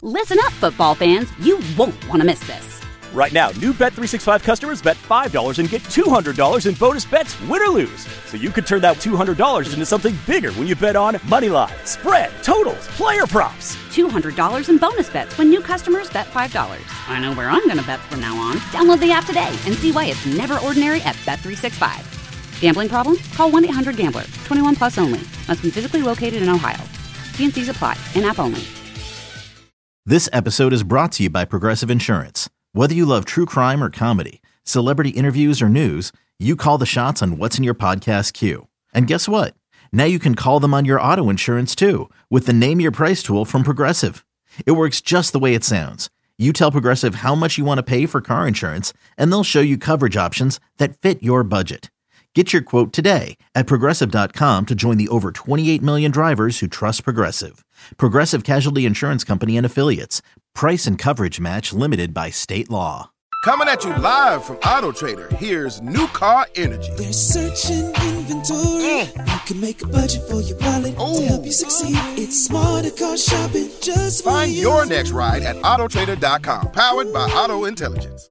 Listen up, football fans. You won't want to miss this. Right now, new Bet365 customers bet $5 and get $200 in bonus bets, win or lose. So you could turn that $200 into something bigger when you bet on money line, spread, totals, player props. $200 in bonus bets when new customers bet $5. I know where I'm going to bet from now on. Download the app today and see why it's never ordinary at Bet365. Gambling problem? Call 1-800-GAMBLER. 21 plus only. Must be physically located in Ohio. T&Cs apply. In-app only. This episode is brought to you by Progressive Insurance. Whether you love true crime or comedy, celebrity interviews or news, you call the shots on what's in your podcast queue. And guess what? Now you can call them on your auto insurance too with the Name Your Price tool from Progressive. It works just the way it sounds. You tell Progressive how much you want to pay for car insurance, and they'll show you coverage options that fit your budget. Get your quote today at Progressive.com to join the over 28 million drivers who trust Progressive. Progressive Casualty Insurance Company and Affiliates. Price and coverage match limited by state law. Coming at you live from Auto Trader, here's New Car Energy. There's searching inventory. You can make a budget for your wallet to help you succeed. It's smarter car shopping just for Find you. your next ride at Autotrader.com. Powered by Auto Intelligence.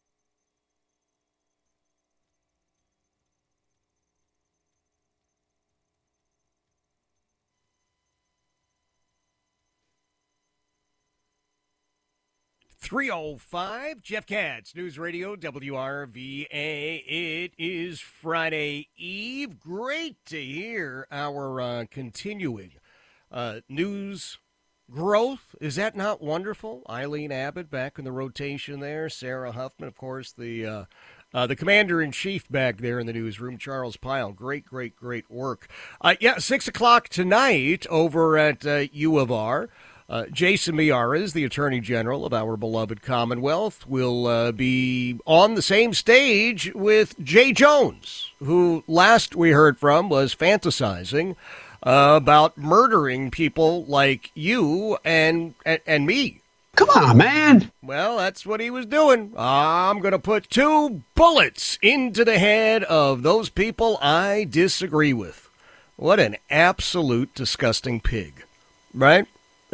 .305, Jeff Katz, News Radio, WRVA. It is Friday Eve. Great to hear our continuing news growth. Is that not wonderful? Eileen Abbott back in the rotation there. Sarah Huffman, of course, the commander-in-chief back there in the newsroom, Charles Pyle. Great work. 6 o'clock tonight over at U of R. Jason Miyares, the Attorney General of our beloved Commonwealth, will be on the same stage with Jay Jones, who last we heard from was fantasizing about murdering people like you and me. Come on, man. Well, that's what he was doing. I'm going to put 2 bullets into the head of those people I disagree with. What an absolute disgusting pig, right?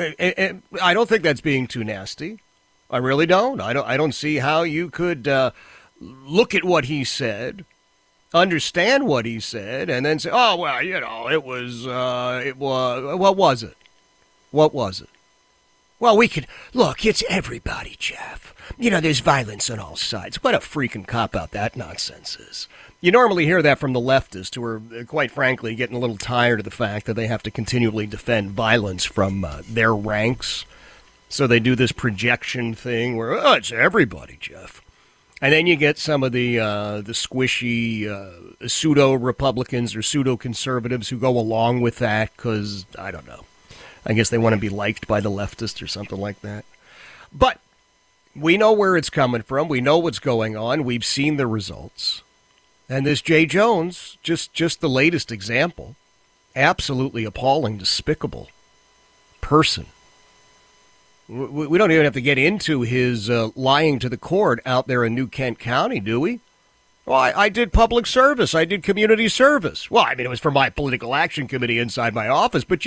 I don't think that's being too nasty. I really don't. I don't see how you could look at what he said, understand what he said, and then say, "Oh well, it was. What was it? What was it?" Well, we could look. It's everybody, Jeff. There's violence on all sides. What a freaking cop-out that nonsense is. You normally hear that from the leftists who are, quite frankly, getting a little tired of the fact that they have to continually defend violence from their ranks. So they do this projection thing where, it's everybody, Jeff. And then you get some of the squishy pseudo-Republicans or pseudo-conservatives who go along with that because, I don't know, I guess they want to be liked by the leftists or something like that. But we know where it's coming from. We know what's going on. We've seen the results. And this Jay Jones, just the latest example, absolutely appalling, despicable person. We don't even have to get into his lying to the court out there in New Kent County, do we? Well, I did public service. I did community service. Well, I mean, it was for my political action committee inside my office. But,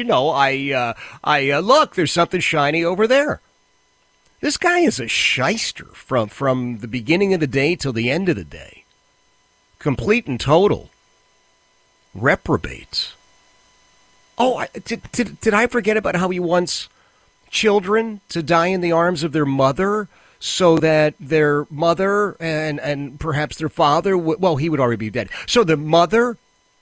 I look, there's something shiny over there. This guy is a shyster from the beginning of the day till the end of the day. Complete and total reprobate. Oh, did I forget about how he wants children to die in the arms of their mother so that their mother and perhaps their father, he would already be dead. So the mother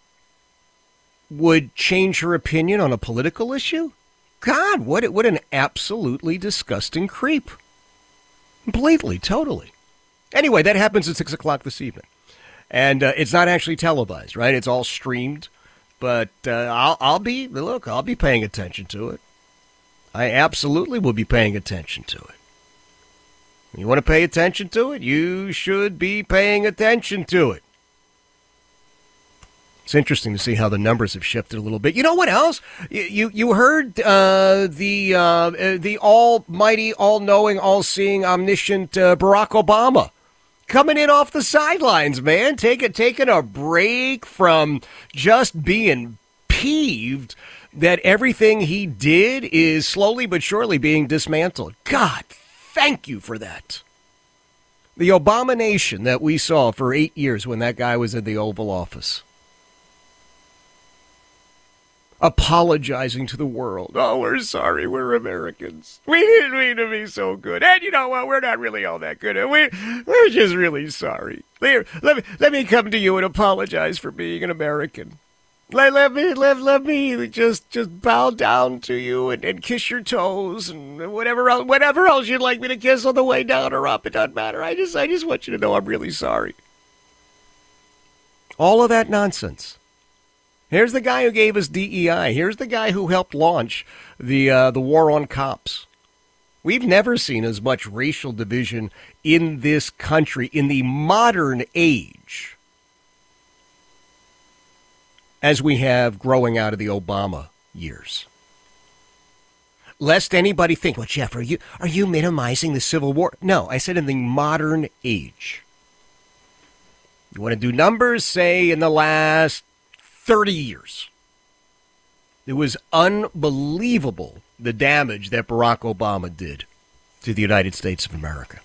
would change her opinion on a political issue? God, what an absolutely disgusting creep. Completely, totally. Anyway, that happens at 6 o'clock this evening. And it's not actually televised, right? It's all streamed. But I'll be paying attention to it. I absolutely will be paying attention to it. You want to pay attention to it? You should be paying attention to it. It's interesting to see how the numbers have shifted a little bit. You know what else? You heard the almighty, all-knowing, all-seeing, omniscient Barack Obama coming in off the sidelines, man, taking a break from just being peeved that everything he did is slowly but surely being dismantled. God, thank you for that. The abomination that we saw for 8 years when that guy was in the Oval Office. Apologizing to the world. Oh, we're sorry, we're Americans. We didn't mean to be so good. And you know what? We're not really all that good. We're just really sorry. Let me come to you and apologize for being an American. Let me just bow down to you and kiss your toes and whatever else you'd like me to kiss on the way down or up. It doesn't matter. I just want you to know I'm really sorry. All of that nonsense. Here's the guy who gave us DEI. Here's the guy who helped launch the war on cops. We've never seen as much racial division in this country in the modern age as we have growing out of the Obama years. Lest anybody think, well, Jeff, are you minimizing the Civil War? No, I said in the modern age. You want to do numbers, say in the last 30 years. It was unbelievable the damage that Barack Obama did to the United States of America.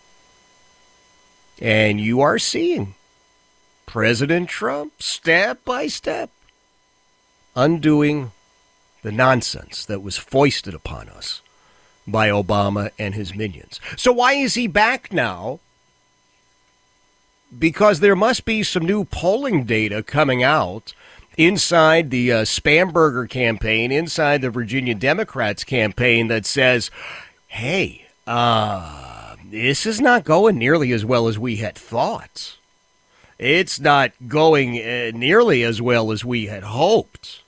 And you are seeing President Trump, step by step, undoing the nonsense that was foisted upon us by Obama and his minions. So why is he back now? Because there must be some new polling data coming out inside the Spamberger campaign, inside the Virginia Democrats campaign that says, hey, this is not going nearly as well as we had thought. It's not going nearly as well as we had hoped.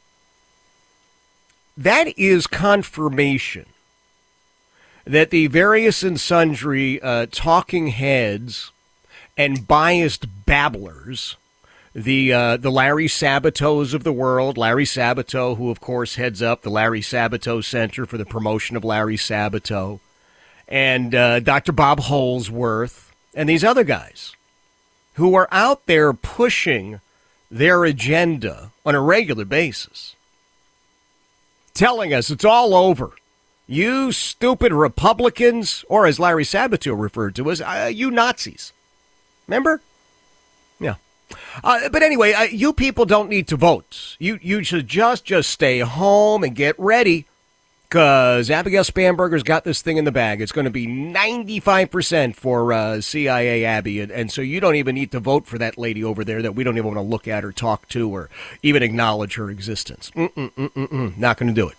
That is confirmation that the various and sundry talking heads and biased babblers, the Larry Sabatows of the world, Larry Sabato, who, of course, heads up the Larry Sabato Center for the Promotion of Larry Sabato, and Dr. Bob Holsworth, and these other guys who are out there pushing their agenda on a regular basis, telling us it's all over. You stupid Republicans, or as Larry Sabato referred to us, you Nazis. Remember? Yeah. But anyway, you people don't need to vote. You should just stay home and get ready, because Abigail Spamberger's got this thing in the bag. It's going to be 95% for CIA Abby, and so you don't even need to vote for that lady over there that we don't even want to look at or talk to or even acknowledge her existence. Not going to do it.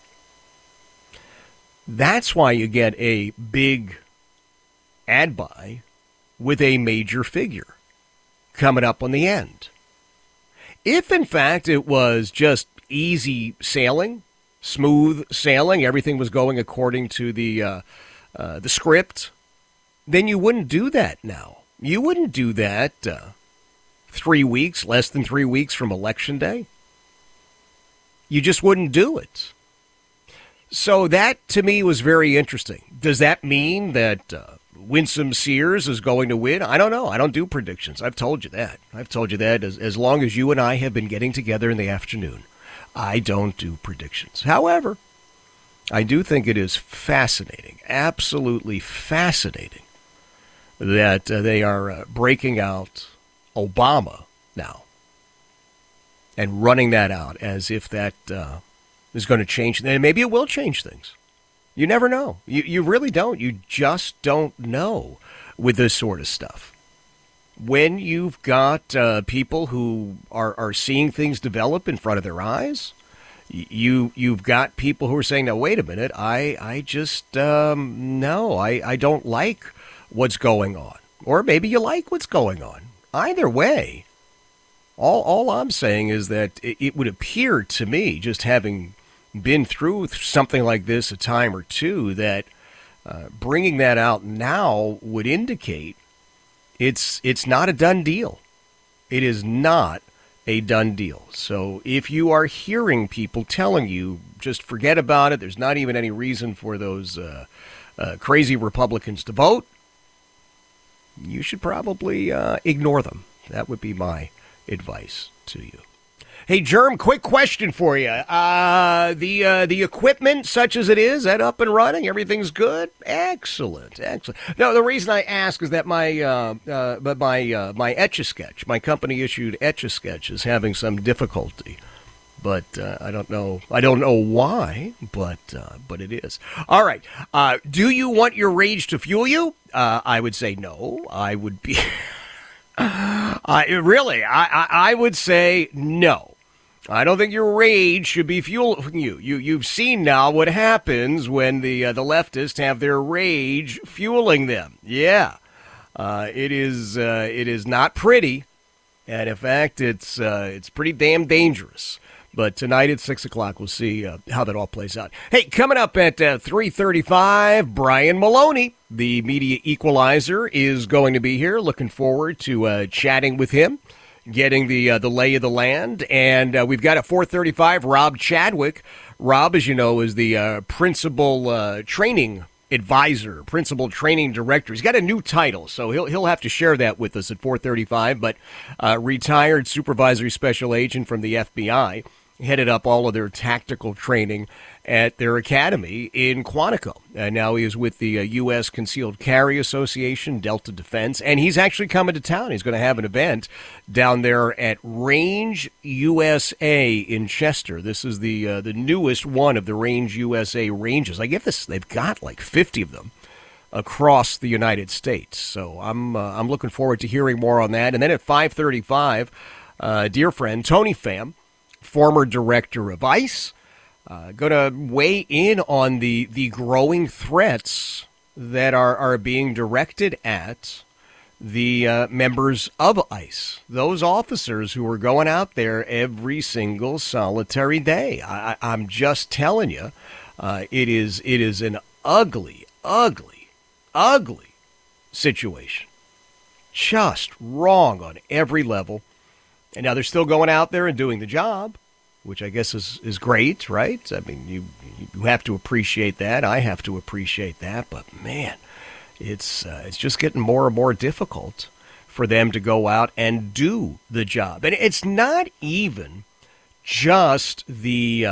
That's why you get a big ad buy with a major figure coming up on the end. If, in fact, it was just easy sailing, smooth sailing, everything was going according to the script, then you wouldn't do that now. You wouldn't do that 3 weeks, less than 3 weeks from Election Day. You just wouldn't do it. So that, to me, was very interesting. Does that mean that Winsome Sears is going to win? I don't know. I don't do predictions. I've told you that. As long as you and I have been getting together in the afternoon. I don't do predictions. However, I do think it is fascinating, absolutely fascinating, that they are breaking out Obama now and running that out as if that is going to change. And maybe it will change things. You never know. You really don't. You just don't know with this sort of stuff. When you've got people who are seeing things develop in front of their eyes, you've got people who are saying, "Now wait a minute, I just no, I don't like what's going on," or maybe you like what's going on. Either way, all I'm saying is that it would appear to me, just having been through something like this a time or two, that bringing that out now would indicate it's not a done deal. It is not a done deal. So if you are hearing people telling you, just forget about it, there's not even any reason for those crazy Republicans to vote, you should probably ignore them. That would be my advice to you. Hey, Germ, quick question for you. The equipment, such as it is, that up and running? Everything's good? Excellent. No, the reason I ask is that my Etch-a-Sketch, my company-issued Etch-a-Sketch, is having some difficulty. But I don't know why, but it is. All right. Do you want your rage to fuel you? I would say no. I would be... I would say no. I don't think your rage should be fueling you. You've seen now what happens when the leftists have their rage fueling them. Yeah, it is not pretty, and in fact, it's pretty damn dangerous. But tonight at 6 o'clock, we'll see how that all plays out. Hey, coming up at 3:35, Brian Maloney, the media equalizer, is going to be here. Looking forward to chatting with him, getting the lay of the land. And we've got at 4:35, Rob Chadwick. Rob, as you know, is the principal training advisor, principal training director. He's got a new title, so he'll have to share that with us at 4:35. But retired supervisory special agent from the FBI. Headed up all of their tactical training at their academy in Quantico. Now he is with the U.S. Concealed Carry Association, Delta Defense, and he's actually coming to town. He's going to have an event down there at Range USA in Chester. This is the newest one of the Range USA ranges. I guess they've got like 50 of them across the United States. So I'm looking forward to hearing more on that. And then at 5:35, dear friend Tony Pham, former director of ICE, going to weigh in on the growing threats that are being directed at the members of ICE, those officers who are going out there every single solitary day. I'm just telling you, it is an ugly, ugly, ugly situation. Just wrong on every level. And now they're still going out there and doing the job, which I guess is great, right? I mean, you have to appreciate that. I have to appreciate that. But, man, it's just getting more and more difficult for them to go out and do the job. And it's not even just the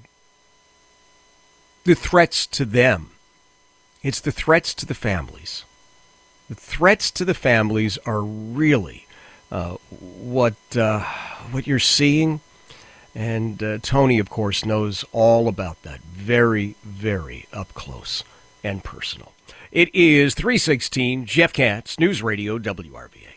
threats to them. It's the threats to the families. The threats to the families are really what you're seeing, and Tony, of course, knows all about that. Very, very up close and personal. It is 3:16, Jeff Katz, News Radio, WRVA.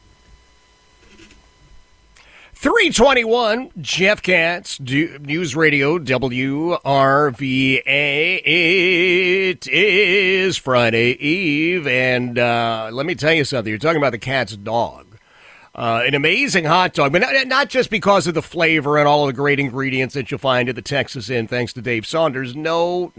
3:21, Jeff Katz, News Radio, WRVA. It is Friday Eve, and let me tell you something. You're talking about the Katz dog. An amazing hot dog, but not just because of the flavor and all of the great ingredients that you'll find at the Texas Inn, thanks to Dave Saunders. No.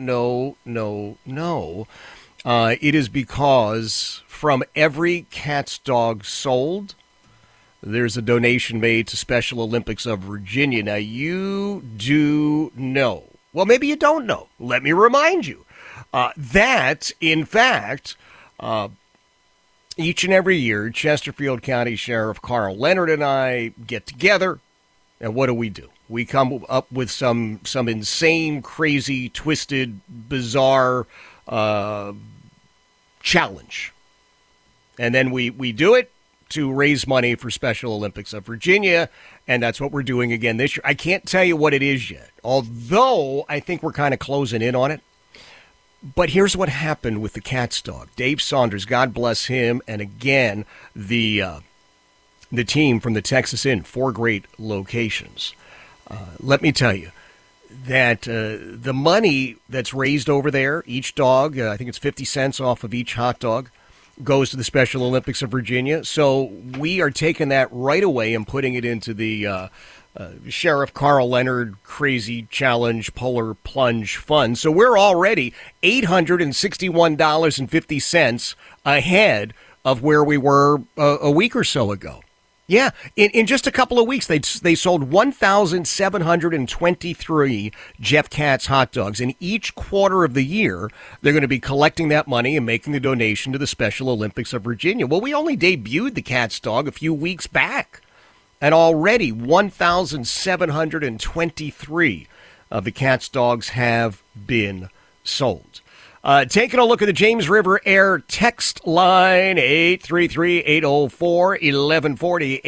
It is because from every Katz dog sold, there's a donation made to Special Olympics of Virginia. Now, you do know. Well, maybe you don't know. Let me remind you that, in fact, each and every year, Chesterfield County Sheriff Carl Leonard and I get together, and what do? We come up with some insane, crazy, twisted, bizarre challenge. And then we do it to raise money for Special Olympics of Virginia, and that's what we're doing again this year. I can't tell you what it is yet, although I think we're kind of closing in on it. But here's what happened with the Katz dog. Dave Saunders, God bless him, and again, the team from the Texas Inn, 4 great locations. Let me tell you that the money that's raised over there, each dog, I think it's 50 cents off of each hot dog, goes to the Special Olympics of Virginia. So we are taking that right away and putting it into the Sheriff Carl Leonard Crazy Challenge Polar Plunge Fund. So we're already $861.50 ahead of where we were a week or so ago. Yeah, in just a couple of weeks, they sold 1,723 Jeff Katz hot dogs. And each quarter of the year, they're going to be collecting that money and making the donation to the Special Olympics of Virginia. Well, we only debuted the Katz dog a few weeks back. And already 1,723 of the Cats dogs have been sold. Taking a look at the James River Air text line, 833-804-1140,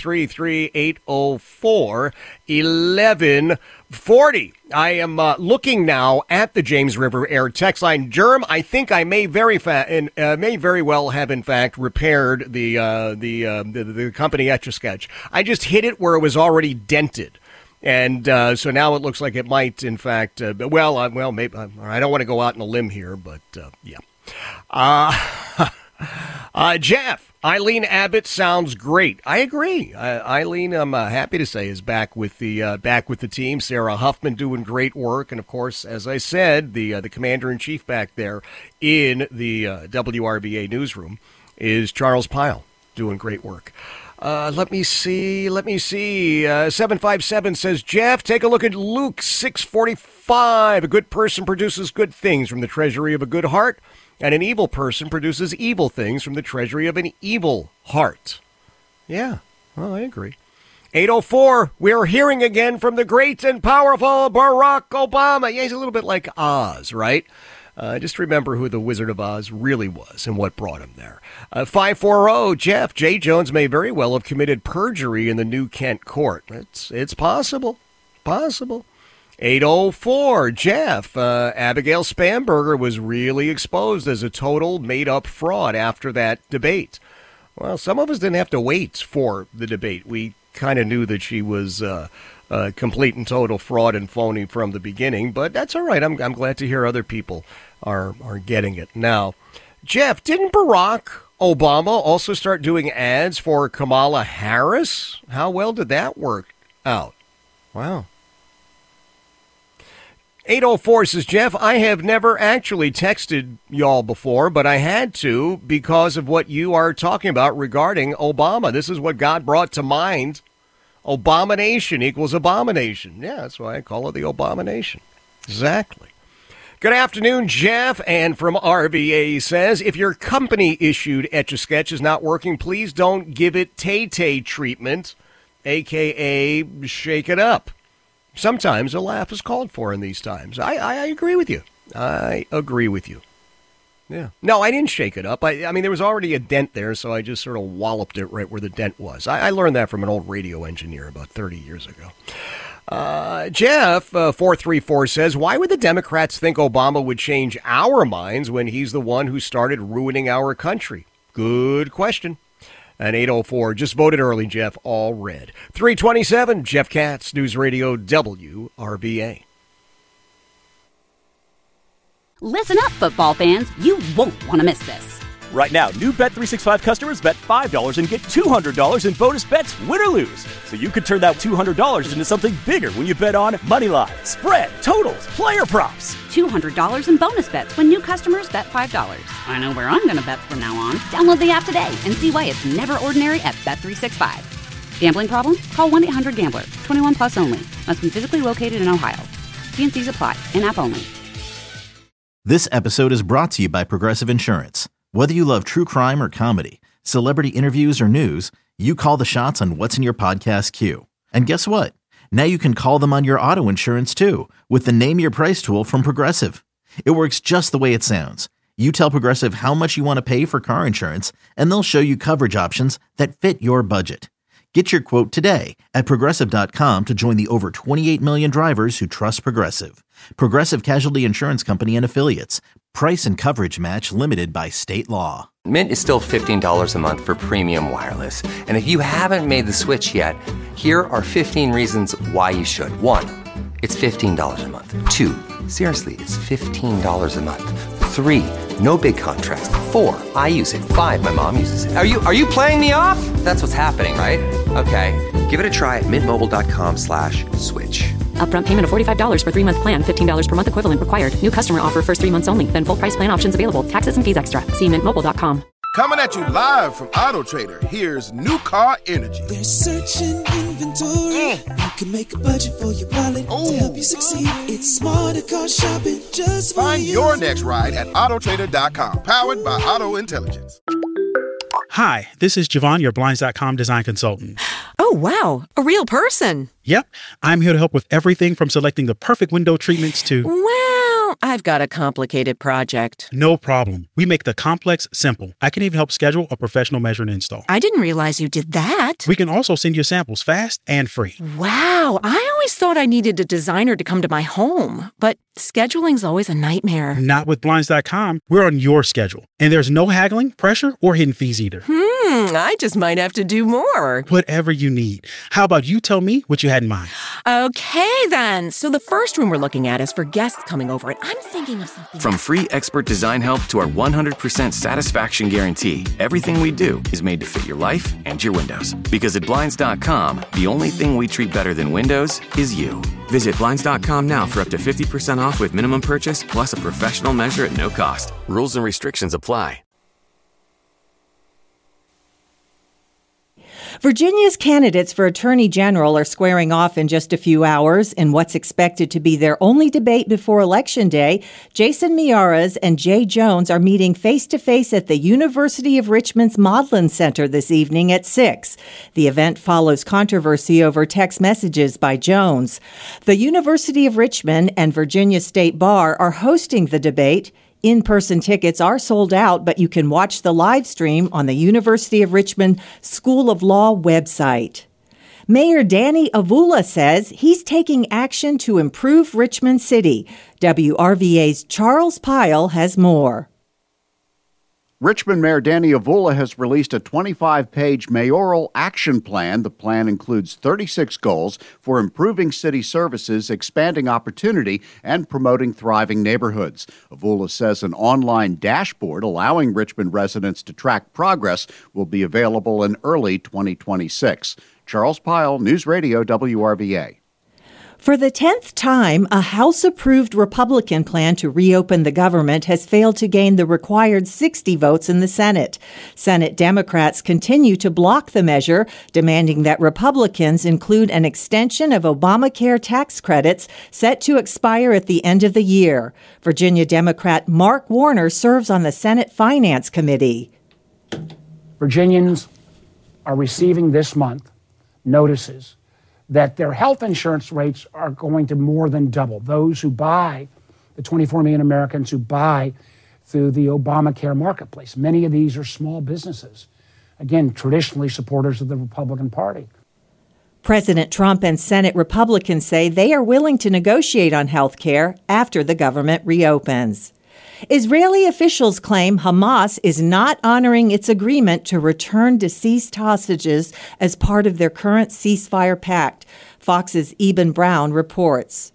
833-804-1140. I am looking now at the James River Air text line. Germ, I think I may very well have, in fact, repaired the company Etch-a-Sketch. I just hit it where it was already dented. And so now it looks like it might, in fact, maybe I don't want to go out on a limb here, but yeah. Jeff, Eileen Abbott sounds great. I agree. Eileen, I'm happy to say, is back with the team. Sarah Huffman doing great work, and of course, as I said, the commander-in-chief back there in the WRBA newsroom is Charles Pyle doing great work. Let me see. 757 says, Jeff, take a look at Luke 6:45. A good person produces good things from the treasury of a good heart, and an evil person produces evil things from the treasury of an evil heart. Yeah, well, I agree. 804, we're hearing again from the great and powerful Barack Obama. Yeah, he's a little bit like Oz, right? Just remember who the Wizard of Oz really was and what brought him there. 540, Jeff, Jay Jones may very well have committed perjury in the New Kent court. It's possible. 804, Jeff, Abigail Spanberger was really exposed as a total made-up fraud after that debate. Well, some of us didn't have to wait for the debate. We kind of knew that she was complete and total fraud and phony from the beginning, but that's all right. I'm glad to hear other people are getting it. Now, Jeff, didn't Barack Obama also start doing ads for Kamala Harris? How well did that work out? Wow. 804 says, Jeff, I have never actually texted y'all before, but I had to because of what you are talking about regarding Obama. This is what God brought to mind. Abomination equals abomination. Yeah, that's why I call it the Abomination. Exactly. Good afternoon, Jeff. And from RBA says, if your company-issued Etch-a-Sketch is not working, please don't give it Tay-Tay treatment, a.k.a. shake it up. Sometimes a laugh is called for in these times. I agree with you. I agree with you. Yeah. No, I didn't shake it up. I mean, there was already a dent there, so I just sort of walloped it right where the dent was. I learned that from an old radio engineer about 30 years ago. Jeff, 434 says, why would the Democrats think Obama would change our minds when he's the one who started ruining our country? Good question. And 804, just voted early, Jeff, all red. 327, Jeff Katz, News Radio WRBA. Listen up, football fans. You won't want to miss this. Right now, new Bet365 customers bet $5 and get $200 in bonus bets, win or lose. So you could turn that $200 into something bigger when you bet on moneyline, spread, totals, player props. $200 in bonus bets when new customers bet $5. I know where I'm going to bet from now on. Download the app today and see why it's never ordinary at Bet365. Gambling problem? Call 1-800-GAMBLER. 21 plus only. Must be physically located in Ohio. T&Cs apply. In-app only. This episode is brought to you by Progressive Insurance. Whether you love true crime or comedy, celebrity interviews or news, you call the shots on what's in your podcast queue. And guess what? Now you can call them on your auto insurance too with the Name Your Price tool from Progressive. It works just the way it sounds. You tell Progressive how much you want to pay for car insurance, and they'll show you coverage options that fit your budget. Get your quote today at Progressive.com to join the over 28 million drivers who trust Progressive. Progressive Casualty Insurance Company and Affiliates. Price and coverage match limited by state law. Mint is still $15 a month for premium wireless. And if you haven't made the switch yet, here are 15 reasons why you should. 1, it's $15 a month. 2, seriously, it's $15 a month. 3, no big contrast. 4, I use it. 5, my mom uses it. Are you playing me off? That's what's happening, right? Okay, give it a try at mintmobile.com/switch. Upfront payment of $45 for 3-month plan, $15 per month equivalent required. New customer offer first 3 months only. Then full price plan options available. Taxes and fees extra. See mintmobile.com. Coming at you live from Auto Trader, here's New Car Energy. They're searching inventory. You can make a budget for your wallet to help you succeed. It's smarter car shopping just for Find you. your next ride at autotrader.com, powered by Auto Intelligence. Hi, this is Javon, your Blinds.com design consultant. Oh, wow. A real person. Yep. I'm here to help with everything from selecting the perfect window treatments to... Well, I've got a complicated project. No problem. We make the complex simple. I can even help schedule a professional measure and install. I didn't realize you did that. We can also send you samples fast and free. Wow. I always thought I needed a designer to come to my home, but scheduling's always a nightmare. Not with Blinds.com. We're on your schedule. And there's no haggling, pressure, or hidden fees either. I just might have to do more. Whatever you need. How about you tell me what you had in mind? Okay, then. So the first room we're looking at is for guests coming over, and I'm thinking of something. From free expert design help to our 100% satisfaction guarantee, everything we do is made to fit your life and your windows. Because at Blinds.com, the only thing we treat better than windows is you. Visit Blinds.com now for up to 50% off with minimum purchase, plus a professional measure at no cost. Rules and restrictions apply. Virginia's candidates for Attorney General are squaring off in just a few hours in what's expected to be their only debate before Election Day. Jason Miyares and Jay Jones are meeting face-to-face at the University of Richmond's Maudlin Center this evening at 6. The event follows controversy over text messages by Jones. The University of Richmond and Virginia State Bar are hosting the debate. In-person tickets are sold out, but you can watch the live stream on the University of Richmond School of Law website. Mayor Danny Avula says he's taking action to improve Richmond City. WRVA's Charles Pyle has more. Richmond Mayor Danny Avula has released a 25-page mayoral action plan. The plan includes 36 goals for improving city services, expanding opportunity, and promoting thriving neighborhoods. Avula says an online dashboard allowing Richmond residents to track progress will be available in early 2026. Charles Pyle, News Radio WRVA. For the 10th time, a House-approved Republican plan to reopen the government has failed to gain the required 60 votes in the Senate. Senate Democrats continue to block the measure, demanding that Republicans include an extension of Obamacare tax credits set to expire at the end of the year. Virginia Democrat Mark Warner serves on the Senate Finance Committee. Virginians are receiving this month notices that their health insurance rates are going to more than double. Those who buy, the 24 million Americans who buy through the Obamacare marketplace. Many of these are small businesses. Again, traditionally supporters of the Republican Party. President Trump and Senate Republicans say they are willing to negotiate on health care after the government reopens. Israeli officials claim Hamas is not honoring its agreement to return deceased hostages as part of their current ceasefire pact. Fox's Eben Brown reports.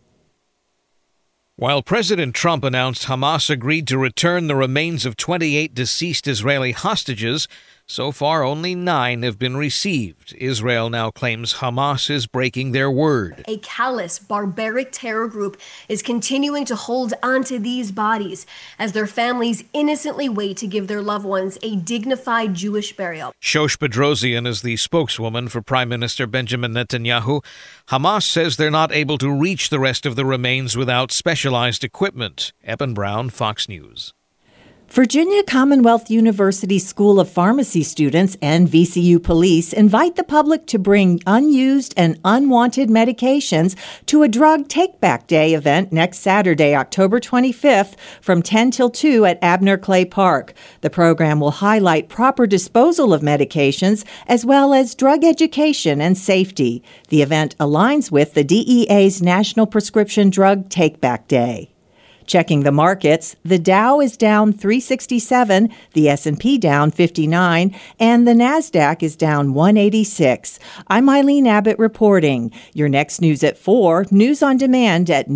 While President Trump announced Hamas agreed to return the remains of 28 deceased Israeli hostages, so far only 9 have been received. Israel now claims Hamas is breaking their word. A callous, barbaric terror group is continuing to hold onto these bodies as their families innocently wait to give their loved ones a dignified Jewish burial. Shosh Bedrosian is the spokeswoman for Prime Minister Benjamin Netanyahu. Hamas says they're not able to reach the rest of the remains without specialized equipment. Eben Brown, Fox News. Virginia Commonwealth University School of Pharmacy students and VCU police invite the public to bring unused and unwanted medications to a Drug Take-Back Day event next Saturday, October 25th from 10 till 2 at Abner Clay Park. The program will highlight proper disposal of medications as well as drug education and safety. The event aligns with the DEA's National Prescription Drug Take-Back Day. Checking the markets, the Dow is down 367, the S&P down 59, and the NASDAQ is down 186. I'm Eileen Abbott reporting. Your next news at 4, news on demand at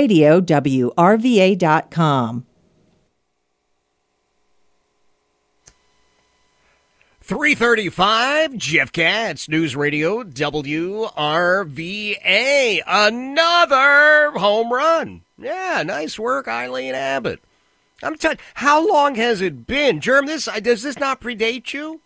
newsradiowrva.com. 3:35, Jeff Katz, News Radio WRVA. Another home run. Yeah, nice work, Eileen Abbott. I'm telling you, how long has it been? Germ, does this not predate you?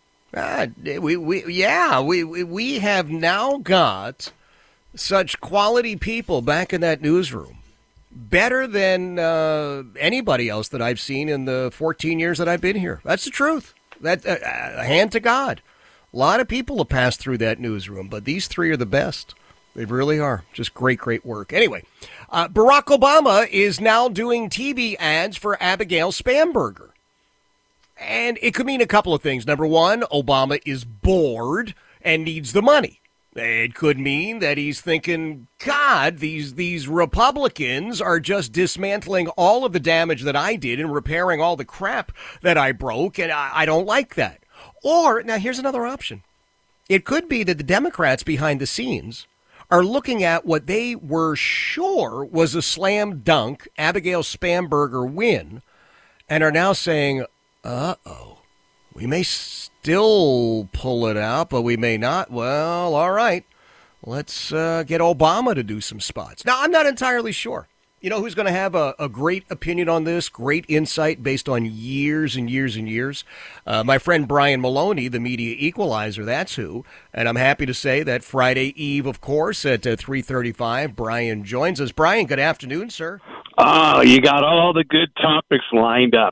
We have now got such quality people back in that newsroom. Better than anybody else that I've seen in the 14 years that I've been here. That's the truth. That hand to God. A lot of people have passed through that newsroom, but these three are the best. They really are. Just great, great work. Anyway, Barack Obama is now doing TV ads for Abigail Spanberger. And it could mean a couple of things. Number one, Obama is bored and needs the money. It could mean that he's thinking, God, these Republicans are just dismantling all of the damage that I did and repairing all the crap that I broke, and I don't like that. Or, now here's another option. It could be that the Democrats behind the scenes are looking at what they were sure was a slam dunk Abigail Spanberger win and are now saying, uh-oh, we may still pull it out, but we may not. Well, all right, let's get Obama to do some spots. Now, I'm not entirely sure. You know who's going to have a great opinion on this, great insight based on years and years and years? My friend Brian Maloney, the media equalizer, that's who. And I'm happy to say that Friday Eve, of course, at 3:35, Brian joins us. Brian, good afternoon, sir. Oh, you got all the good topics lined up.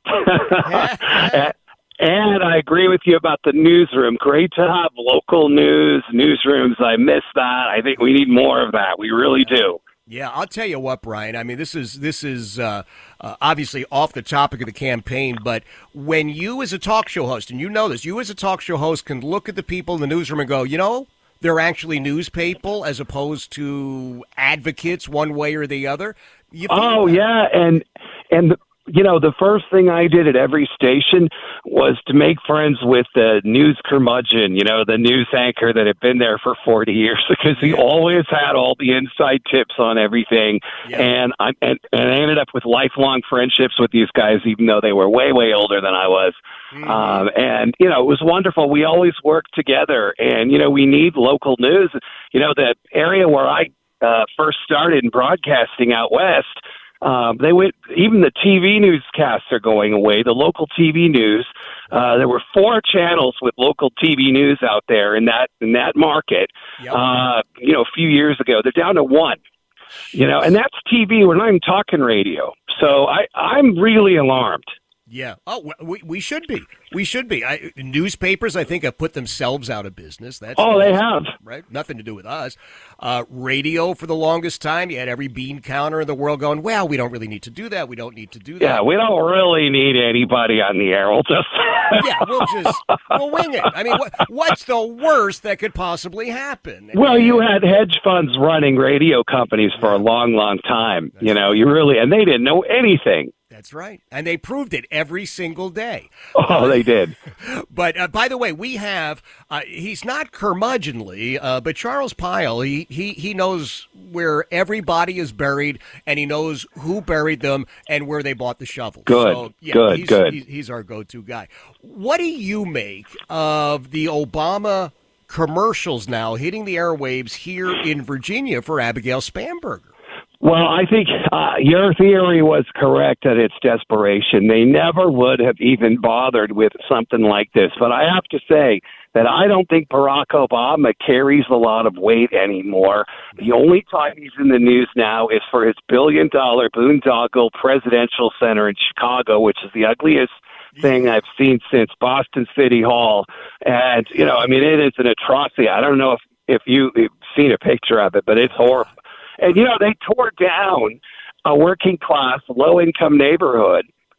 And I agree with you about the newsroom. Great to have local newsrooms. I miss that. I think we need more of that. We really do. Yeah, I'll tell you what, Brian. I mean, this is obviously off the topic of the campaign, but when you as a talk show host, and you know this, you as a talk show host can look at the people in the newsroom and go, you know, they're actually news people as opposed to advocates one way or the other. Yeah, and you know, the first thing I did at every station was to make friends with the news curmudgeon, you know, the news anchor that had been there for 40 years, because he always had all the inside tips on everything. Yeah. And I ended up with lifelong friendships with these guys, even though they were way, way older than I was. And, you know, it was wonderful. We always worked together, and, you know, we need local news. You know, the area where I first started in broadcasting out west, they went, even the TV newscasts are going away, the local TV news. There were 4 channels with local TV news out there in that market, you know, a few years ago. They're down to 1, you know, and that's TV. We're not even talking radio. So I'm really alarmed. Yeah. Oh, we should be. We should be. Newspapers, I think, have put themselves out of business. They have. Right? Nothing to do with us. Radio, for the longest time, you had every bean counter in the world going, well, we don't really need to do that. We don't need to do that. Yeah, we don't really need anybody on the air. We'll just... we'll wing it. I mean, what's the worst that could possibly happen? Well, you had hedge funds running radio companies for a long, long time. You know, and they didn't know anything. That's right. And they proved it every single day. Oh, they did. But by the way, we have, he's not curmudgeonly, but Charles Pyle, he knows where everybody is buried, and he knows who buried them and where they bought the shovels. Good, so, yeah, good. He's our go-to guy. What do you make of the Obama commercials now hitting the airwaves here in Virginia for Abigail Spanberger? Well, I think your theory was correct that it's desperation. They never would have even bothered with something like this. But I have to say that I don't think Barack Obama carries a lot of weight anymore. The only time he's in the news now is for his billion-dollar boondoggle presidential center in Chicago, which is the ugliest thing I've seen since Boston City Hall. And, you know, I mean, it is an atrocity. I don't know if you've seen a picture of it, but it's horrible. And, you know, they tore down a working-class, low-income neighborhood,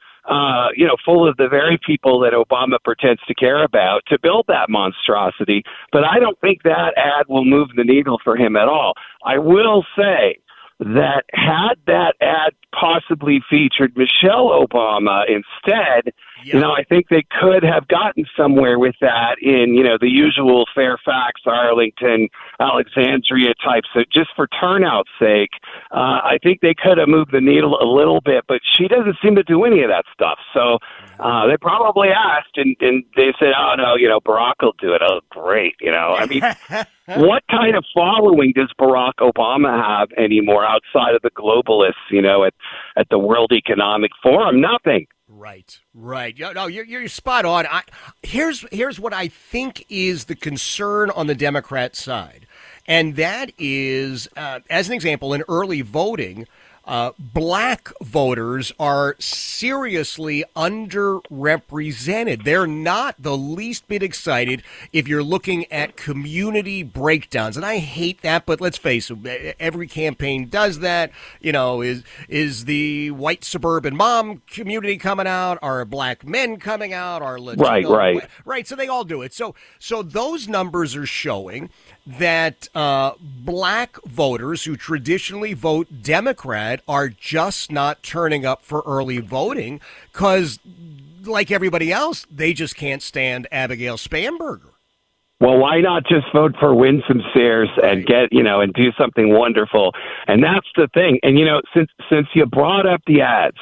you know, full of the very people that Obama pretends to care about to build that monstrosity. But I don't think that ad will move the needle for him at all. I will say that had that ad possibly featured Michelle Obama instead, you know, I think they could have gotten somewhere with that in, you know, the usual Fairfax, Arlington, Alexandria types. So just for turnout's sake, I think they could have moved the needle a little bit, but she doesn't seem to do any of that stuff. So they probably asked, and they said, oh, no, you know, Barack will do it. Oh, great. You know, I mean, what kind of following does Barack Obama have anymore outside of the globalists, you know, at the World Economic Forum? Nothing. Right. No, you're spot on. Here's what I think is the concern on the Democrat side, and that is, as an example, in early voting, black voters are seriously underrepresented. They're not the least bit excited if you're looking at community breakdowns. And I hate that, but let's face it, every campaign does that. You know, is the white suburban mom community coming out? Are black men coming out? Are Latino? Right. So they all do it. So those numbers are showing that black voters who traditionally vote Democrat are just not turning up for early voting because, like everybody else, they just can't stand Abigail Spanberger. Well, why not just vote for Winsome Sears and get, and do something wonderful? And that's the thing. And, since you brought up the ads,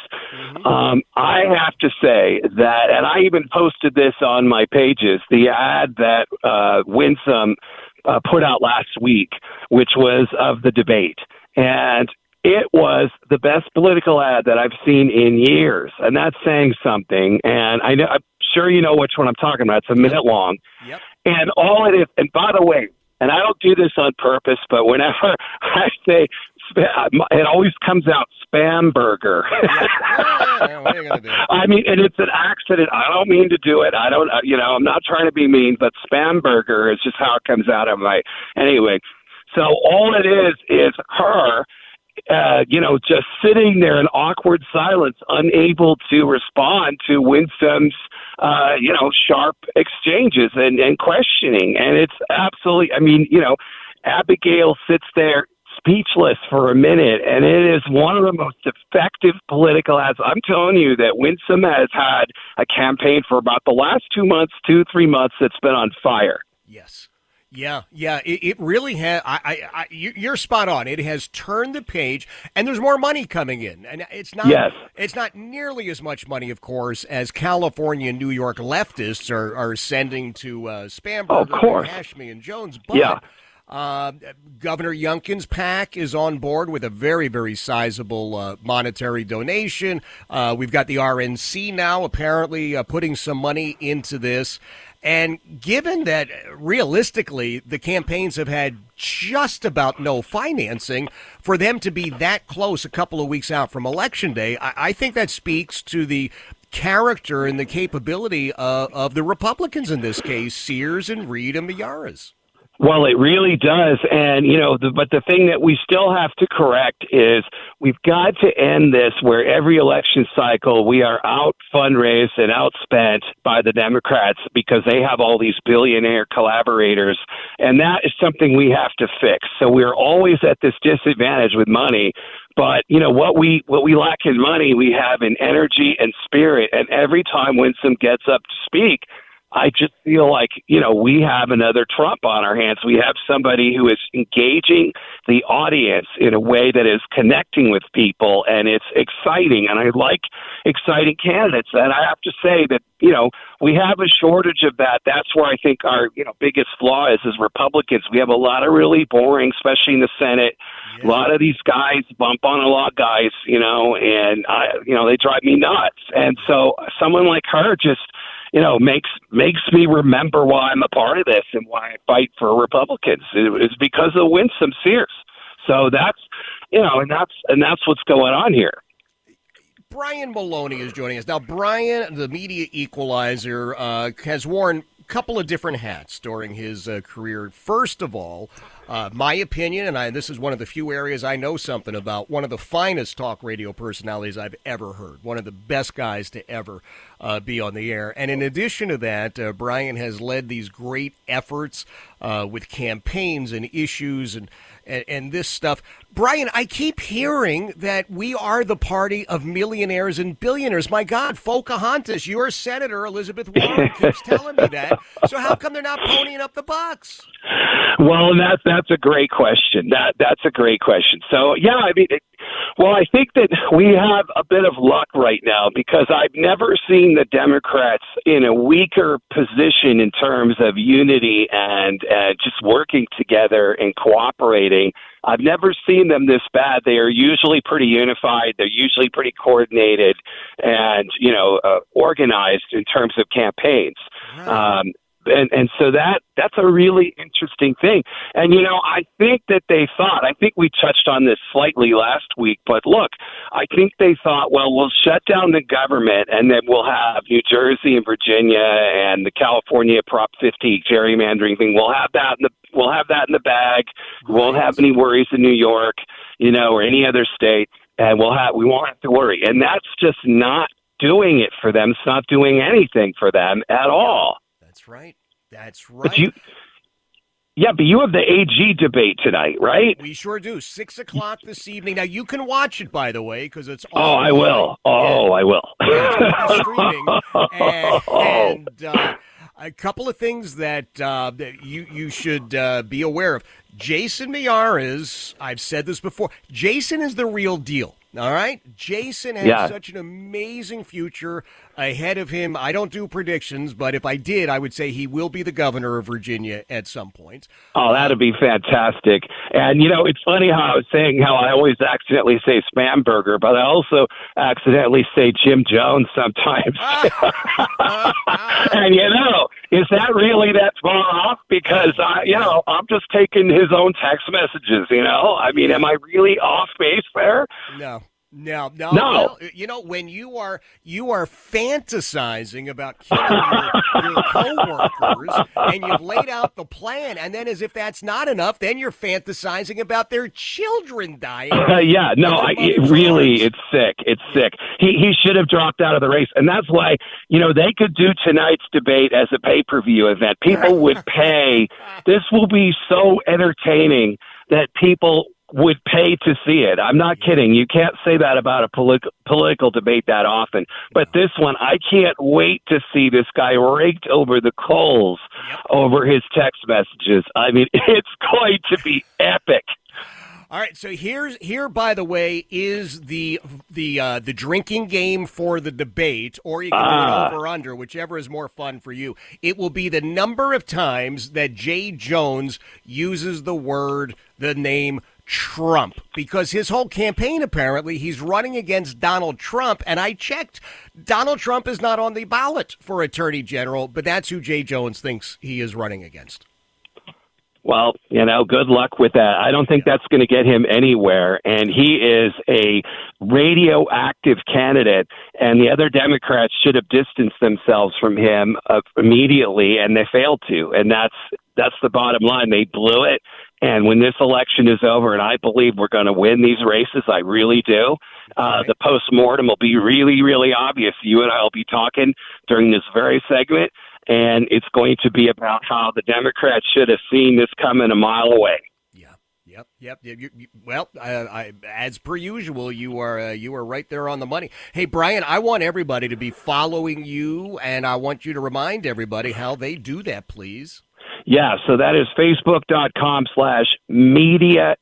I have to say that, and I even posted this on my pages, the ad that Winsome put out last week, which was of the debate. And it was the best political ad that I've seen in years. And that's saying something. And I'm sure you know which one I'm talking about. It's a minute long. Yep. And all it is, and by the way, and I don't do this on purpose, but whenever I say, it always comes out Spamberger. What are you gonna do? I mean, and it's an accident. I don't mean to do it. I don't, I'm not trying to be mean, but Spamberger is just how it comes out of my, anyway. So all it is her, just sitting there in awkward silence, unable to respond to Winsome's, sharp exchanges and questioning. And it's absolutely, Abigail sits there speechless for a minute, and it is one of the most effective political ads. I'm telling you that Winsome has had a campaign for about the last 2-3 months that's been on fire. Yes. Yeah, it really has. You're spot on. It has turned the page, and there's more money coming in, and it's not. Yes. It's not nearly as much money, of course, as California and New York leftists are sending to Spamberger, and Hashmi, and Jones. But Governor Youngkin's PAC is on board with a very, very sizable monetary donation. We've got the RNC now apparently putting some money into this. And given that realistically the campaigns have had just about no financing, for them to be that close a couple of weeks out from Election Day, I think that speaks to the character and the capability of the Republicans in this case, Sears and Reed and Miyares. Well, it really does. And, but the thing that we still have to correct is we've got to end this where every election cycle we are out fundraised and outspent by the Democrats because they have all these billionaire collaborators. And that is something we have to fix. So we're always at this disadvantage with money. But, what we lack in money, we have in energy and spirit. And every time Winsome gets up to speak, I just feel like, we have another Trump on our hands. We have somebody who is engaging the audience in a way that is connecting with people, and it's exciting. And I like exciting candidates. And I have to say that, we have a shortage of that. That's where I think our, biggest flaw is as Republicans. We have a lot of really boring, especially in the Senate. Yeah. A lot of these guys bump on a lot of guys, and they drive me nuts. And so someone like her just, makes me remember why I'm a part of this and why I fight for Republicans. It's because of Winsome Sears. So that's, and that's what's going on here. Brian Maloney is joining us. Now, Brian, the media equalizer, has worn a couple of different hats during his career. First of all, my opinion, and this is one of the few areas I know something about, one of the finest talk radio personalities I've ever heard, one of the best guys to ever be on the air. And in addition to that, Brian has led these great efforts with campaigns and issues and this stuff. Brian, I keep hearing that we are the party of millionaires and billionaires. My God, Pocahontas, your Senator Elizabeth Warren keeps telling me that. So how come they're not ponying up the bucks? Well, that's a great question. That's a great question. So, yeah, I think that we have a bit of luck right now because I've never seen the Democrats in a weaker position in terms of unity and just working together and cooperating. I've never seen them this bad. They are usually pretty unified. They're usually pretty coordinated and, organized in terms of campaigns. And so that's a really interesting thing. And, I think that they thought, I think we touched on this slightly last week, but look, I think they thought, well, we'll shut down the government and then we'll have New Jersey and Virginia and the California Prop 50 gerrymandering thing. We'll have that in the bag. We won't have any worries in New York, or any other state, and we won't have to worry. And that's just not doing it for them. It's not doing anything for them at all. That's right. But you have the AG debate tonight, right? We sure do. 6 o'clock this evening. Now, you can watch it, by the way, because it's all. Oh, I will. I will. Streaming. And a couple of things that you should be aware of. Jason Miyares, I've said this before, Jason is the real deal. All right? Jason has such an amazing future ahead of him. I don't do predictions, but if I did, I would say he will be the governor of Virginia at some point. Oh, that'd be fantastic. And, it's funny how I was saying how I always accidentally say Spamberger, but I also accidentally say Jim Jones sometimes. And, is that really that far off? Because, I'm just taking his own text messages, I mean, am I really off base there? No. Well, when you are fantasizing about killing your coworkers, and you've laid out the plan, and then as if that's not enough, then you're fantasizing about their children dying. It's sick. It's sick. He should have dropped out of the race, and that's why they could do tonight's debate as a pay-per-view event. People would pay. This will be so entertaining that people would pay to see it. I'm not kidding. You can't say that about a political debate that often. But this one, I can't wait to see this guy raked over the coals over his text messages. I mean, it's going to be epic. All right, so here, by the way, is the drinking game for the debate, or you can do it over under, whichever is more fun for you. It will be the number of times that Jay Jones uses the name Trump, because his whole campaign, apparently, he's running against Donald Trump, and I checked. Donald Trump is not on the ballot for Attorney General, but that's who Jay Jones thinks he is running against. Well, good luck with that. I don't think that's going to get him anywhere. And he is a radioactive candidate, and the other Democrats should have distanced themselves from him immediately, and they failed to. And that's the bottom line. They blew it. And when this election is over, and I believe we're going to win these races, I really do, the postmortem will be really, really obvious. You and I will be talking during this very segment, and it's going to be about how the Democrats should have seen this coming a mile away. Yep. Well, as per usual, you are right there on the money. Hey, Brian, I want everybody to be following you, and I want you to remind everybody how they do that, please. Yeah, so that is Facebook.com/Media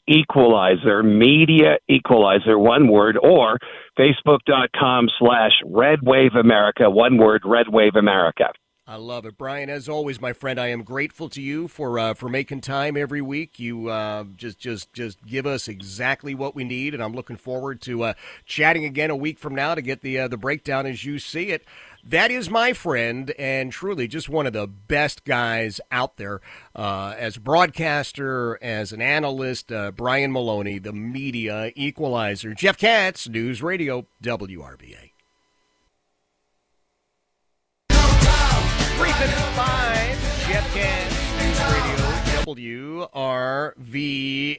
Equalizer, one word, or Facebook.com/Red Wave America, one word, Red Wave America. I love it. Brian, as always, my friend, I am grateful to you for making time every week. You just give us exactly what we need, and I'm looking forward to chatting again a week from now to get the breakdown as you see it. That is my friend, and truly just one of the best guys out there as a broadcaster, as an analyst, Brian Maloney, the Media Equalizer. Jeff Katz, News Radio, WRVA. 3:55, Jeff Katz, News Radio, WRVA.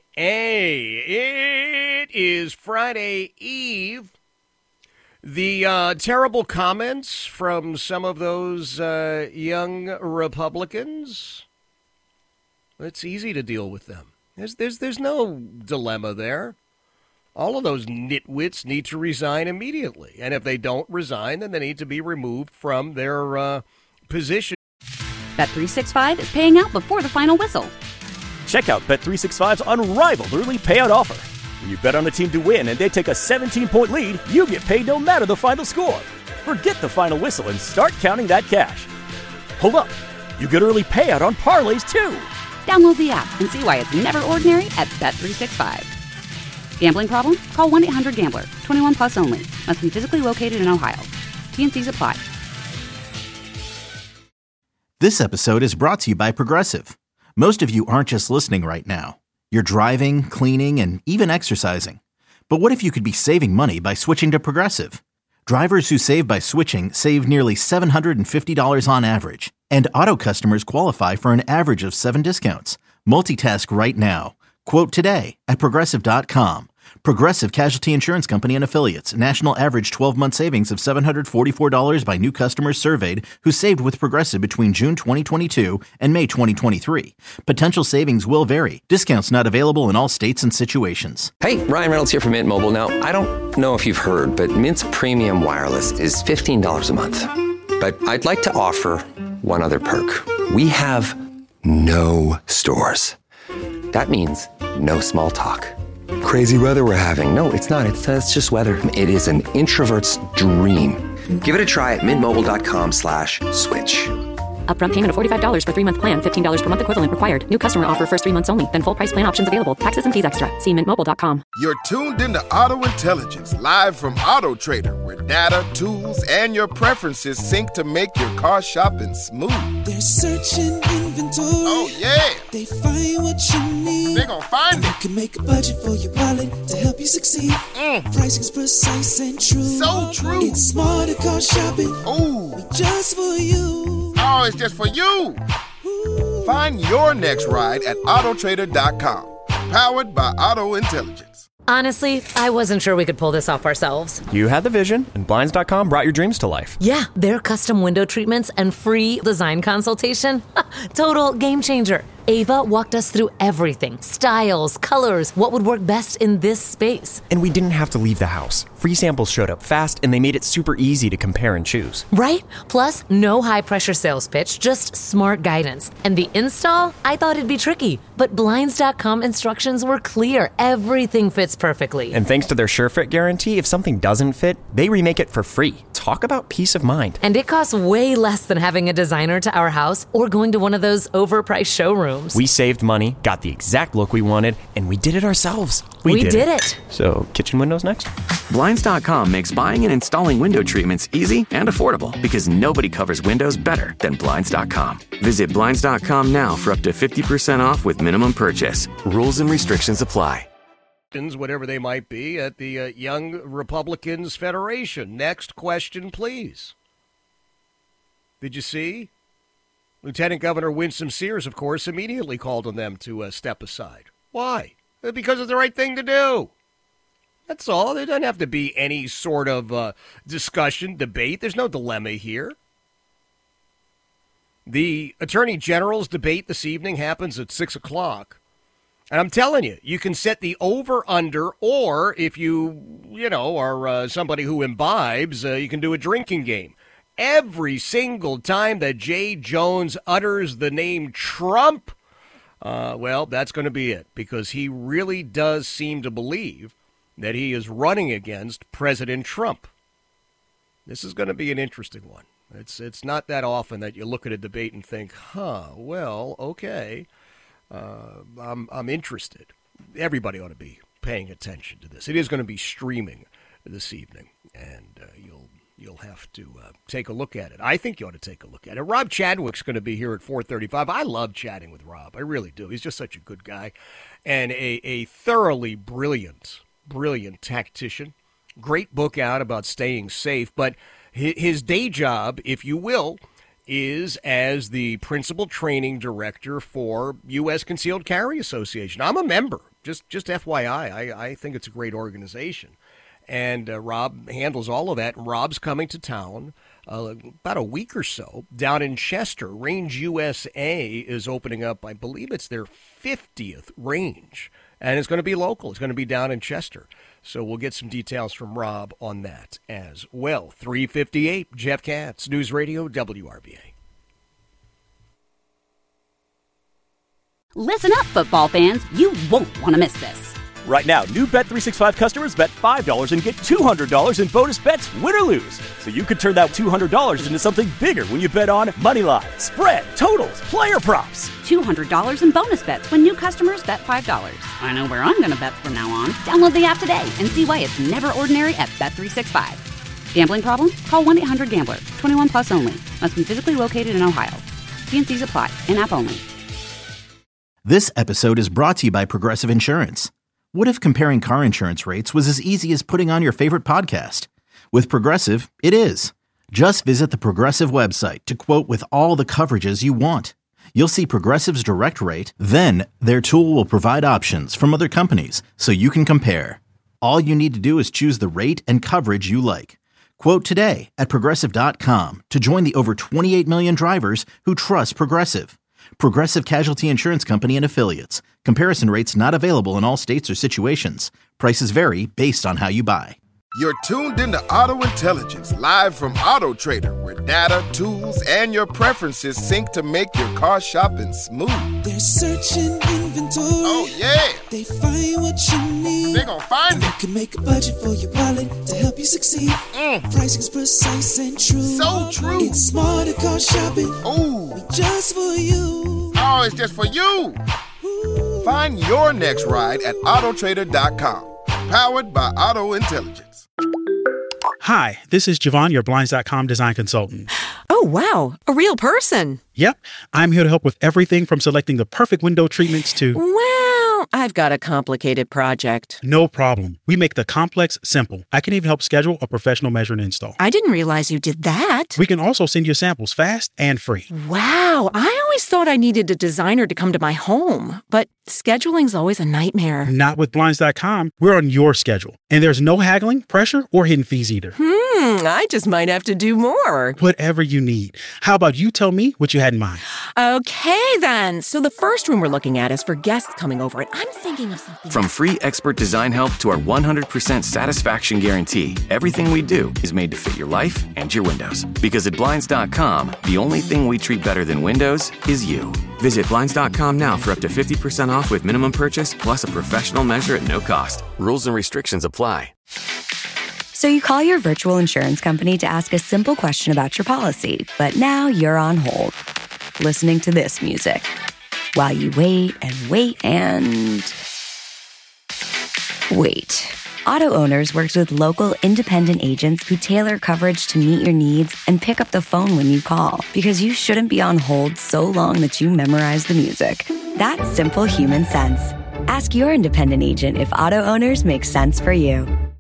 It is Friday Eve. The terrible comments from some of those young Republicans, it's easy to deal with them. There's no dilemma there. All of those nitwits need to resign immediately. And if they don't resign, then they need to be removed from their position. Bet365 is paying out before the final whistle. Check out Bet365's unrivaled early payout offer. When you bet on a team to win and they take a 17-point lead, you get paid no matter the final score. Forget the final whistle and start counting that cash. Hold up. You get early payout on parlays, too. Download the app and see why it's never ordinary at Bet365. Gambling problem? Call 1-800-GAMBLER. 21 plus only. Must be physically located in Ohio. T&Cs apply. This episode is brought to you by Progressive. Most of you aren't just listening right now. You're driving, cleaning, and even exercising. But what if you could be saving money by switching to Progressive? Drivers who save by switching save nearly $750 on average. And auto customers qualify for an average of 7 discounts. Multitask right now. Quote today at Progressive.com. Progressive Casualty Insurance Company and Affiliates. National average 12-month savings of $744 by new customers surveyed who saved with Progressive between June 2022 and May 2023. Potential savings will vary. Discounts not available in all states and situations. Hey, Ryan Reynolds here from Mint Mobile. Now, I don't know if you've heard, but Mint's premium wireless is $15 a month. But I'd like to offer one other perk. We have no stores. That means no small talk. Crazy weather we're having. No, it's not. It's just weather. It is an introvert's dream. Give it a try at mintmobile.com/switch. Upfront payment of $45 for 3-month plan, $15 per month equivalent required. New customer offer first 3 months only. Then full price plan options available. Taxes and fees extra. See mintmobile.com. You're tuned into Auto Intelligence, live from Auto Trader, where data, tools, and your preferences sync to make your car shopping smooth. They're searching inventory. Oh, yeah. They find what you need. They're gonna find it. You can make a budget for your wallet to help you succeed. Pricing's precise and true. So true. It's smarter car shopping. Ooh. Just for you. Oh, it's just for you. Find your next ride at autotrader.com. Powered by Auto Intelligence. Honestly, I wasn't sure we could pull this off ourselves. You had the vision, and Blinds.com brought your dreams to life. Yeah, their custom window treatments and free design consultation. Total game changer. Ava walked us through everything. Styles, colors, what would work best in this space. And we didn't have to leave the house. Free samples showed up fast, and they made it super easy to compare and choose. Right? Plus, no high-pressure sales pitch, just smart guidance. And the install? I thought it'd be tricky, but Blinds.com instructions were clear. Everything fits perfectly. And thanks to their SureFit guarantee, if something doesn't fit, they remake it for free. Talk about peace of mind. And it costs way less than having a designer to our house or going to one of those overpriced showrooms. We saved money, got the exact look we wanted, and we did it ourselves. We did it. So, kitchen windows next? Blinds.com makes buying and installing window treatments easy and affordable because nobody covers windows better than Blinds.com. Visit Blinds.com now for up to 50% off with minimum purchase. Rules and restrictions apply. Whatever they might be, at the Young Republicans Federation. Next question, please. Did you see? Lieutenant Governor Winsome Sears, of course, immediately called on them to step aside. Why? Because it's the right thing to do. That's all. There doesn't have to be any sort of discussion, debate. There's no dilemma here. The Attorney General's debate this evening happens at 6 o'clock. And I'm telling you, you can set the over-under, or if you are somebody who imbibes, you can do a drinking game. Every single time that Jay Jones utters the name Trump, well, that's going to be it, because he really does seem to believe that he is running against President Trump. This is going to be an interesting one. It's not that often that you look at a debate and think, well, okay. I'm interested. Everybody ought to be paying attention to this. It is going to be streaming this evening, and you'll have to take a look at it. I think you ought to take a look at it. Rob Chadwick's going to be here at 4:35. I love chatting with Rob. I really do. He's just such a good guy and a thoroughly brilliant tactician. Great book out about staying safe, but his day job, if you will, is as the principal training director for U.S. Concealed Carry Association. I'm a member, just FYI. I think it's a great organization. And Rob handles all of that. Rob's coming to town about a week or so down in Chester. Range USA is opening up, I believe it's their 50th range. And it's going to be local. It's going to be down in Chester. So we'll get some details from Rob on that as well. 3:58, Jeff Katz, News Radio, WRBA. Listen up, football fans. You won't want to miss this. Right now, new Bet365 customers bet $5 and get $200 in bonus bets, win or lose. So you could turn that $200 into something bigger when you bet on Moneyline, spread, totals, player props. $200 in bonus bets when new customers bet $5. I know where I'm going to bet from now on. Download the app today and see why it's never ordinary at Bet365. Gambling problem? Call 1-800-GAMBLER. 21 plus only. Must be physically located in Ohio. T&Cs apply. In-app only. This episode is brought to you by Progressive Insurance. What if comparing car insurance rates was as easy as putting on your favorite podcast? With Progressive, it is. Just visit the Progressive website to quote with all the coverages you want. You'll see Progressive's direct rate, then their tool will provide options from other companies so you can compare. All you need to do is choose the rate and coverage you like. Quote today at Progressive.com to join the over 28 million drivers who trust Progressive. Progressive Casualty Insurance Company and Affiliates. Comparison rates not available in all states or situations. Prices vary based on how you buy. You're tuned into Auto Intelligence, live from Auto Trader, where data, tools, and your preferences sync to make your car shopping smooth. They're searching inventory. Oh, yeah. They find what you need. They're gonna find it. You can make a budget for your wallet to help you succeed. Pricing's precise and true. So true. It's smarter car shopping. Ooh. Just for you. Oh, it's just for you. Find your next ride at Autotrader.com. Powered by Auto Intelligence. Hi, this is Javon, your Blinds.com design consultant. Oh, wow. A real person. Yep. I'm here to help with everything from selecting the perfect window treatments to... Well, I've got a complicated project. No problem. We make the complex simple. I can even help schedule a professional measure and install. I didn't realize you did that. We can also send you samples fast and free. Wow. I always thought I needed a designer to come to my home, but scheduling's always a nightmare. Not with Blinds.com. We're on your schedule. And there's no haggling, pressure, or hidden fees either. I just might have to do more. Whatever you need. How about you tell me what you had in mind? Okay, then. So the first room we're looking at is for guests coming over, and I'm thinking of something. From free expert design help to our 100% satisfaction guarantee, everything we do is made to fit your life and your windows. Because at Blinds.com, the only thing we treat better than windows is you. Visit Blinds.com now for up to 50% off with minimum purchase plus a professional measure at no cost. Rules and restrictions apply. So you call your virtual insurance company to ask a simple question about your policy, but now you're on hold, listening to this music, while you wait and wait and... wait. Auto Owners works with local independent agents who tailor coverage to meet your needs and pick up the phone when you call, because you shouldn't be on hold so long that you memorize the music. That's simple human sense. Ask your independent agent if Auto Owners makes sense for you.